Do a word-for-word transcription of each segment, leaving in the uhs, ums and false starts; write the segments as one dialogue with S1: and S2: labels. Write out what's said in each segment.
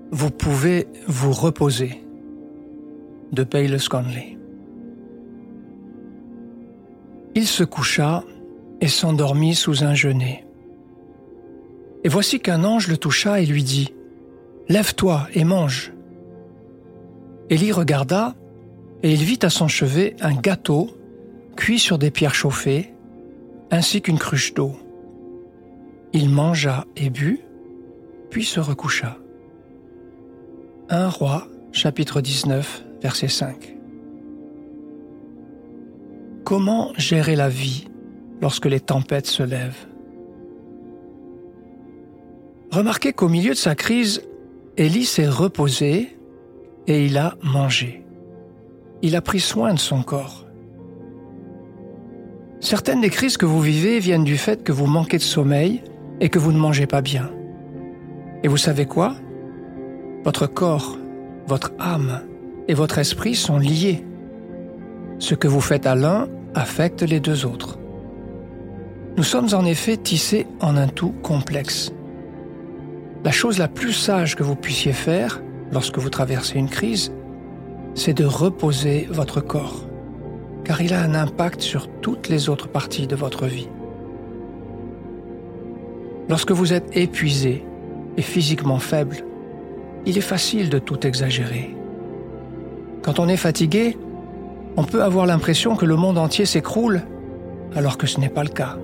S1: vous pouvez vous reposer. De Payless Conley. Il se coucha et s'endormit sous un genêt. Et voici qu'un ange le toucha et lui dit « Lève-toi et mange ». Élie regarda, et il vit à son chevet un gâteau cuit sur des pierres chauffées, ainsi qu'une cruche d'eau. Il mangea et but, puis se recoucha. un Roi, chapitre dix-neuf, verset cinq. Comment gérer la vie lorsque les tempêtes se lèvent? Remarquez qu'au milieu de sa crise, Élie s'est reposé et il a mangé. Il a pris soin de son corps. Certaines des crises que vous vivez viennent du fait que vous manquez de sommeil et que vous ne mangez pas bien. Et vous savez quoi? Votre corps, votre âme et votre esprit sont liés. Ce que vous faites à l'un affecte les deux autres. Nous sommes en effet tissés en un tout complexe. La chose la plus sage que vous puissiez faire lorsque vous traversez une crise, c'est de reposer votre corps, car il a un impact sur toutes les autres parties de votre vie. Lorsque vous êtes épuisé et physiquement faible, il est facile de tout exagérer. Quand on est fatigué, on peut avoir l'impression que le monde entier s'écroule, alors que ce n'est pas le cas.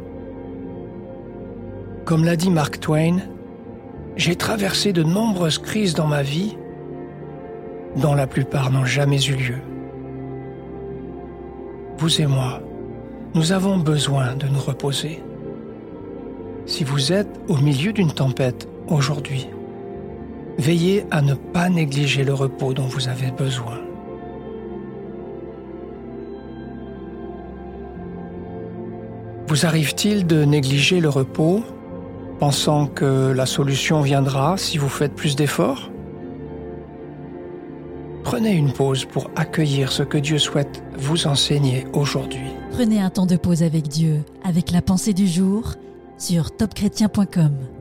S1: Comme l'a dit Mark Twain, j'ai traversé de nombreuses crises dans ma vie, dont la plupart n'ont jamais eu lieu. Vous et moi, nous avons besoin de nous reposer. Si vous êtes au milieu d'une tempête aujourd'hui, veillez à ne pas négliger le repos dont vous avez besoin. Vous arrive-t-il de négliger le repos, pensant que la solution viendra si vous faites plus d'efforts? Prenez une pause pour accueillir ce que Dieu souhaite vous enseigner aujourd'hui.
S2: Prenez un temps de pause avec Dieu, avec la pensée du jour, sur top chrétien point com.